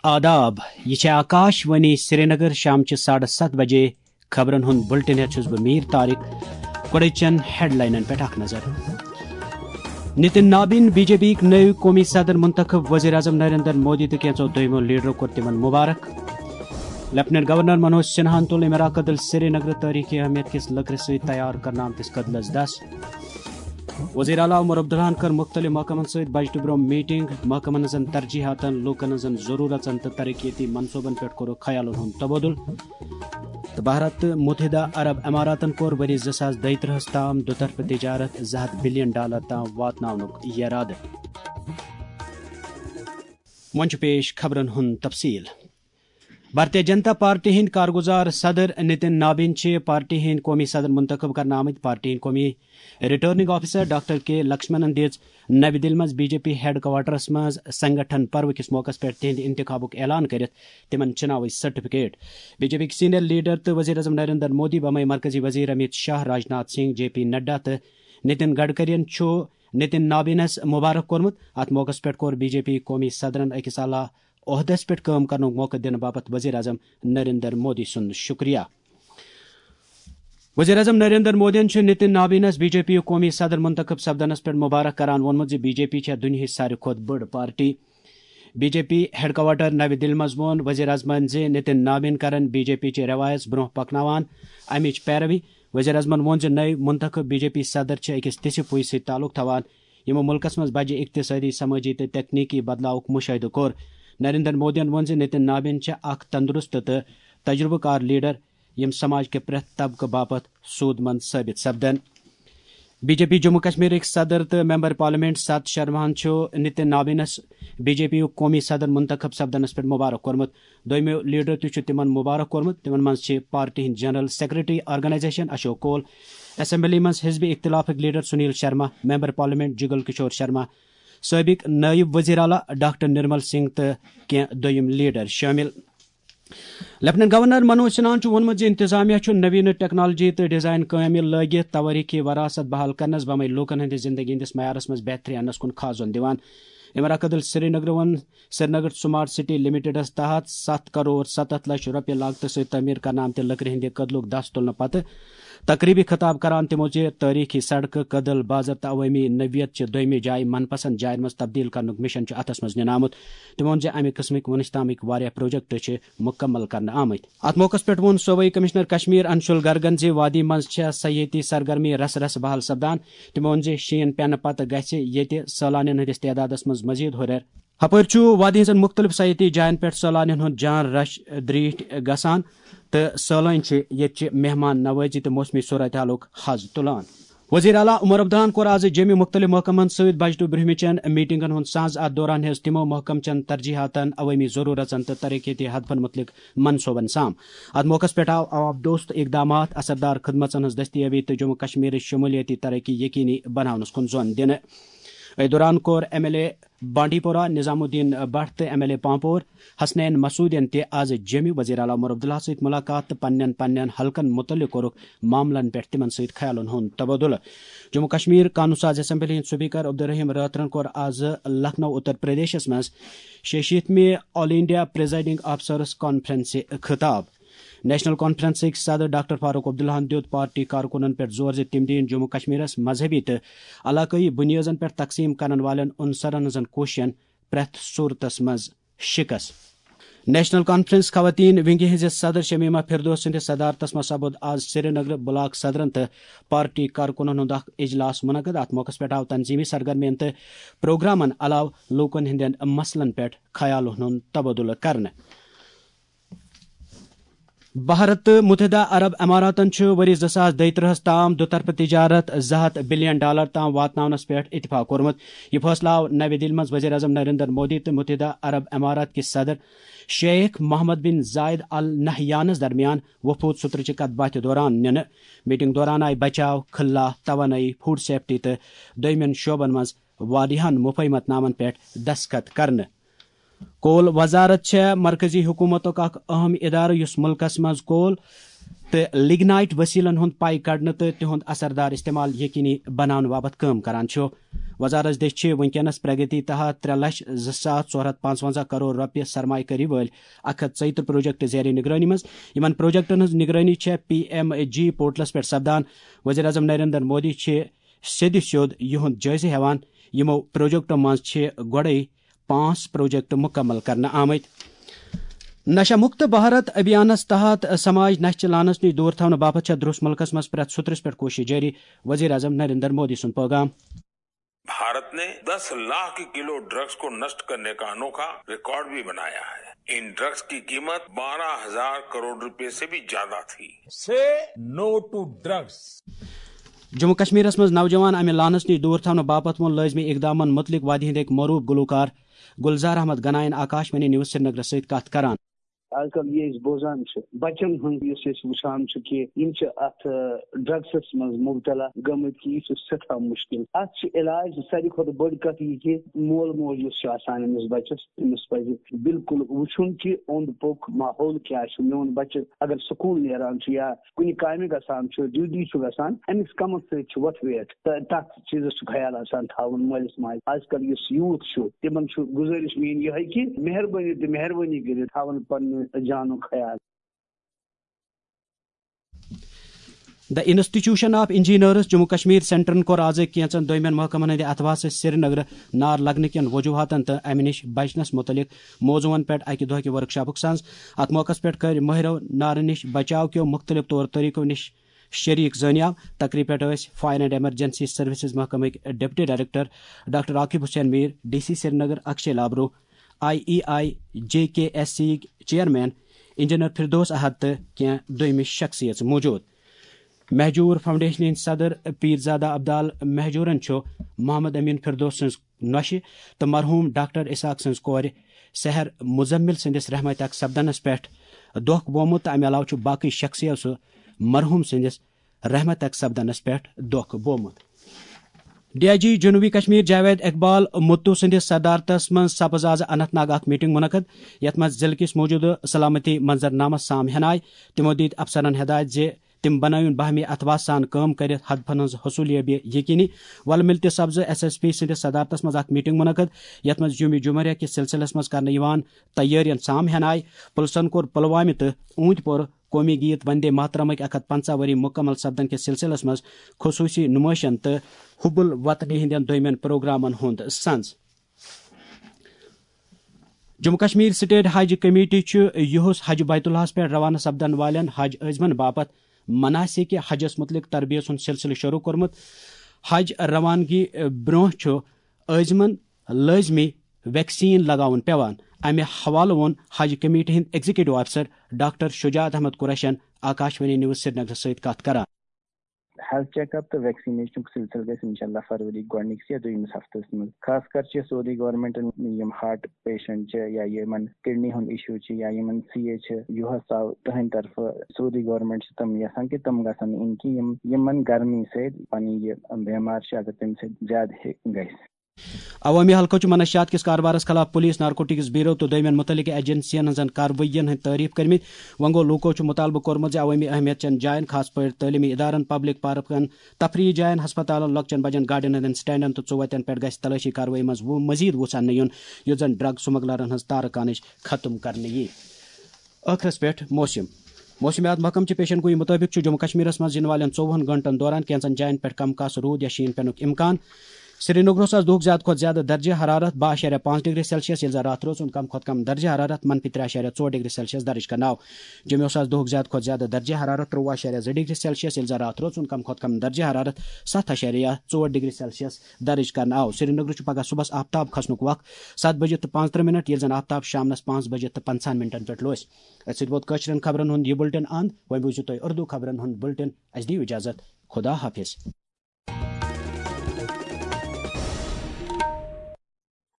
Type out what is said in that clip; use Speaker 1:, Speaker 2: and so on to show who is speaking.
Speaker 1: آداب یہ آکاش وانی سری نگر شام 7:30 بجے خبرن ہند بلٹن ہیت بہ میر طارق گوڑچن ہیڈ لائنن پہ اخ نظر نتن نابین بی جے پی نو قومی صدر منتخب وزیر اعظم نریندر مودی تو کینچو دویمو لیڈرو کور تمن مبارک لیفٹنٹ گورنر منوج سنہاہن تل امرا قدل سری نگر تاریخی اہمیت کس لکر ست تیار کرنا آمتس قدلس دس وزیر اعلیٰ عمر عبداللہ کر مختلف محکمن ست بجٹ برو میٹنگ محکمن ہزن ترجیحات لوکن ہزن ضرورتن تو ترقیتی منصوبن پہ کور خیال ہند تبادل تو بھارت متحدہ عرب اماراتن کور ورس 2032 تام دوطرفہ تجارت $100 بلین تام واتناونک ارادہ ون پیش خبرن ہند تفصیل بھارتیہ جنتا پارٹی ہند کارگزار صدر نتن نابین پارٹی ہند قومی صدر منتخب کرنا آمت پارٹی ہند قومی ریٹرننگ آفیسر ڈاکٹر کے لکشمنن دِژ نوی دہلی مز B J P headquarters مز سنگٹھن پرو کس موقع پہ تہند انتخابک اعلان کرت تمن چناوی certificate B J P senior leader تو وزیر اعظم نریندر مودی بمے مرکزی وزیر امیت شاہ راجناتھ سنگھ جے پی نڈا تو نتن گڈکرین نتن نابینس مبارک کورمت ات موقع پہ کور بی جے پی قومی صدرن اکس اعلیٰ عہدس پہ کام کرنے موقع دن باپت وزیر اعظم نریندر مودی سن شکریہ وزیر اعظم نریندر مودین نتن نابینس بی جے پی قومی صدر منتخب سپدنس پہ مبارک کران وونمت بی جے پی دنیا ساروی کھت بڑ party B J P head quarter نوی دہلی مز وون وزیر اعظمن نتن نابین کرن بی جے پی روایت برہ پکناوان امچ پیروی وزیر اعظمن وون نئے منتخب بی جے پی صدر اکس تِژھِ پُیہِ سۭتۍ تعلق تھوان یمو ملکس مز بجہ اقتصادی سمٲجی تو تکنیکی بدلاوک مشاہدہ کور نریندر مودین وون نتن نابین اخ تندرست تو تجربہ کار لیڈر یم سماج کے پریت طبقہ باپت سود مند ثابت سپدن B J P Jammu Kashmir صدر تو ممبر پارلیمنٹ ست شرماہن نتن نابینس بی جے پی قومی صدر منتخب سپدنس پہ مبارک کورمت دویمو لیڈر تمن مبارک کورمت تمن مز پارٹی ہند general secretary organisation Ashok Koul assembly مز حزب اختلافک leader Sunil Sharma member parliament Jugal Kishore Sharma سابق نائب وزیر اعلیٰ ڈاکٹر نرمل سنگھ تو کی دویم لیڈر شامل لیفٹنٹ گورنر منوج سنہاہن وونمت انتظامیہ نوین ٹیکنالوجی تو ڈیزائن کامل لگت توریخی وراثت بحال کرنس بمے لوکن ہندس زندگی ہندس معیارس مز بہتری انس کن خاص زون دیوان امرا قدل سری نگر سمارٹ سٹی لمیٹڈس تحت 7 کروڑ 7 لچھ روپیہ لاگت ست تعمیر کرنا آمت لکر ہند قدلک دس تلنہ پتہ تقریبی خطاب کران تمو تاریخی سڑکہ قدل بازر تو عوامی نویت دویمہ جائے من پسند جائن مز تبدیل کرنک مشن اتس مز نن آمت تمو امہ قسمک ونس تامک واریاہ پروجیکٹ مکمل کرنا آمت ات موقع پہ وون صوبائی کمشنر کشمیر انشول گرگن وادی مز سیاحتی سرگرمی رس رس بحال سپدان تمو وون شین پینہ پتہ گژھِ ییٚتہِ سٲلانین ہندس تعدادس مز مزید ہُریر ہپٲرۍ وادی ہزن مختلف سیاحتی جائن پہ سٲلانین ہند جان رش دریٹ گژھان تو سٲلٲنۍ ییٚتہِ مہمان نوازی تو موسمی صورت حالک حز تلان وزیر اعلیٰ عمر عبداللہ کور آز جمع مختلف محکمن ست بجٹ برہمچن میٹنگن ہند ساز ات دوران ہز تمو محکم چن ترجیحاتن عوامی ضرورتن تو ترقیتی ہدفن متعلق منصوبن سام ات موقع پہ آو عوام دوست اقدامات اثردار خدمتن ہز دستیابی تو جموں کشمیر شمولیتی ترقی یقینی بناونس کن زون دن دوران کور ایم ایل اے بانڈی پورہ نظام الدین بٹ تو M L A Pampore Hasnain مسعودین تہ آز جمع وزیر اعلیٰ عمر عبداللہ ست ملاقات تو پنن حلقن متعلق کورک معاملن پہ تمن ست خیالن ہند تبادلہ جموں کشمیر قانون ساز اسمبلی ہند سپیکر عبدالرحیم راترن کور آز لکھنؤ اتر پردیشس مز 66ویں all India presiding officers conference خطاب نیشنل کانفرنسک صدر ڈاکٹر فاروق عبداللہ دیت پارٹی کارکنن پہ زور تم دین جموں کشمیرس مذہبی تو علاقائی بنیادن پہ تقسیم کرن والن عنصرن ہزن کوششن پریت صورتس مز شکست نیشنل کانفرنس خواتین ونگہ ہز صدر شمیمہ فردوس سند صدارتس مز سپد آز سری نگر بلاک صدرن تو پارٹی کارکنن ہند اجلاس منعقد ات موقع پہ آو تنظیمی سرگرمین تو پروگرامن علاوہ لوکن ہندین مسلن پہ خیال ہند تبادلہ کرنے بھارت متحدہ عرب اماراتن ورس 2032 تام دوطرفہ تجارت $100 بلین تام واتناونس پہ اتفاق کورمت یہ فیصلہ آو نوی دہلی مز وزیر اعظم نریندر مودی تو متحدہ عرب امارات کے صدر شیخ محمد بن زائد ال نہیانس درمیان وفود سترچہ کت باتھ دوران نن میٹنگ دوران آئی بچاؤ خلا توانائی فوڈ سیفٹی تو دویمین شعبن مز واریاہن مفاہمت نامن پہ دستخط کرنے کول وزارت مرکزی حکومتک اخ اہم ادارہ اس ملکس مز کول تو لگنائٹ وسیلن ہند پائی کڑنے تو تہند اثردار استعمال یقینی بنانے باپت کام کران وزارت دچ ونکینس پرگتی تحت 3,02,455 کروڑ روپیہ سرمایہ کاری ول 140 پروجیکٹ زیر نگرانی مز یمن پروجیکٹن ہز نگرانی PMG پورٹلس پہ سپدان وزیر اعظم نریندر مودی سیدِ سیود یہند جائزہ ہیوان یمو پروجیکٹو مز گوڑے 5 پروجیکٹ مکمل کرنا آمت نشہ مکت بھارت ابھیانس تحت سماج نشہ چلانس نش دور تھونہ باپت درست ملکس مز پریت سترس پہ کوشش جاری وزیر اعظم نریندر مودی سن پیغام
Speaker 2: بھارت نے 10 لاکھ کلو ڈرگس کو نشٹ کرنے کا انوکھا ریکارڈ بھی بنایا ہے. ان ڈرگس کی قیمت 12,000 کروڑ روپے سے بھی زیادہ تھی. Say no to drugs.
Speaker 1: Jammu Kashmir مز نوجوان امہ لانس نش دور تھونہ باپت وون لازمی اقدامن متعلق وادی ہند معروف گلوکار گلزار احمد گنائن Akashvani news Srinagar ست کت کران.
Speaker 3: آج کل یہ بوزان بچن ہند وچان کہ ات ڈرگسس مز مبتلا گمت کہ یہ سٹھا مشکل ات علاج ساری کھت بڑ کت یہ کہ مول موج امس بچس امس پہ بالکل وچن کہ اوند پوک ماحول کیا میون بچہ اگر سکول نیران یا کن کامہ گژھان ڈیوٹی گژھان امس کمس ست وتھ ویٹ تک چیزس خیال آسان تھاون مالس ماج. آج کل اس یوتھ تمن گزارش مین یہ کہ مہربانی کر تھاون پن جانو خیال.
Speaker 1: The institution of engineers Jammu Kashmir سینٹرن کور آز کینچن دومین محکمن ہند اتوا سری نگر نار لگنے کن وجوہاتن تو امہ نش بچنس متعلق موضوعن پہ اکہ دہ ورک شاپک سنز. ات موقع پہ کر ماہرو نار نش بچاؤ کیو مختلف طور طریقوں نش شریک زانیو. تقریب پہ فائر اینڈ ایمرجنسی سروسز محکمک deputy director doctor Aqib Hussain Mir DC Srinagar Akshay Labroo IEI JKSC chairman engineer Firdous Ahad تو کی دویمہ شخصیت موجود. مہجور فاؤنڈیشن ہند صدر پیرزادہ عبدال مہجورن محمد امین فردوس سن نوشہ تو مرحوم ڈاکٹر اسحاق سن کور سحر مزمل سندس رحمت سپدنس پہ دھوکہ بومت تو امہ علاوہ باقی شخصیت سہ مرحوم سندس رحمت سپدنس پہ دھوکہ بومت. DIG جنوبی کشمیر جاوید اقبال متو سندس صدارتس من سپز آز اننت ناگ اخ میٹنگ منعقد یت مز ضلع کس موجودہ سلامتی منظرنامہ سام ہنائے. تمو دت افسرن ہدایت زِ تم بنائن باہمی اتوا سان کام کرت ہدفن ہز حصولیابی یقینی. ول مل تہ سپز SSP سندس صدارتس مز اخ میٹنگ منعقد یت مز یوم جمہوریہ کس سلسلس مز کرنے یوان تیارین سام ہنائے. پلسن کور پلوامہ تو اونت پور قومی گیت وندے ماترمک 150 وری مکمل سپدن کس سلسلس مز خصوصی نمائشن تو حب الوطنی ہندین دومین پروگرامن ہند سنز. جموں کشمیر سٹیٹ حج کمیٹی یہس حج بیت اللہ پہ روانہ سپدن والن حج عزمن باپت مناسک حجس متعلق تربیت سن سلسلہ شروع کورمت. حج روانگی برہ عزمن لازمی ویکسین لگاون پیوان. امہ حوالہ وون حج کمیٹی ہند executive officer doctor Shujaat Ahmad قریشن آکاشوانی نیوز سری نگر ست کت کران.
Speaker 4: ہیلتھ چیک اپ تو ویکسینیشن سلسلہ گھس انشاءاللہ فروری گۄڈنِکس یا دویمس ہفتس مز. خاص کر سعودی گورنمنٹن یم ہارٹ پیشنٹ یا یمن کڈنی ہند ایشو یا یمن CA یہس آو تہند طرف سعودی گورنمنٹ تم یسان کہ تم گھن ان کی یمن گرمی ست پن یہ بیمار اگر تم زیادہ گھس.
Speaker 1: عوامی حلقہ منشیات کس کاربارس خلاف پولیس نارکوٹکس بیورو تو دومین متعلق ایجنسین ہزن کاروائین ہند تعریف کرمت. ونگو لوکو مطالبہ کورمت عوامی اہمیت چن جائن خاص پہ تعلیمی ادارن پبلک پارکن تفریحی جائن ہسپتالن لکچن بجن گاڑین ہند سٹینڈن تو ژوتن پہ گھس تلاشی کاروائی مز مزید وسان یون یت زن ڈرگ سمگلرن ہز تارکانش ختم کرنے یہ. ٲخرس پہ موسمیات محکمہ پیشن گوئی مطابق جموں کشمیر مز ین والن 24 گھنٹن دوران کینچن جائن پہ کم کاس رود یا شین پینک امکان. سری نگرس دہ زیادہ کھت زیادہ درجہ حرارت 12.5 ڈگری سیلسیس یل رات روز کم کھت کم درجہ حرارت -3.4 ڈگری سیلسیس درج کرنا. جموں دہ زیادہ کھت زیادہ درجہ حرارت 13.2 ڈگری سیلسیس یل رات روز کم کھت کم درجہ حرارت 7.4 ڈگری سیلسیس درج کرنا. سری نگر پگہ صبح آفتاب کھسنک وقت 7 بجے تو 35 منٹ یل زن آفتاب شامنس 5 بجے تو 50 منٹن پہ لوس. ات ووت کشرن خبرن ہند یہ بلٹن اند وی بوزو تھی اردو خبرن ہند بلٹن. اس دیو اجازت. خدا حافظ.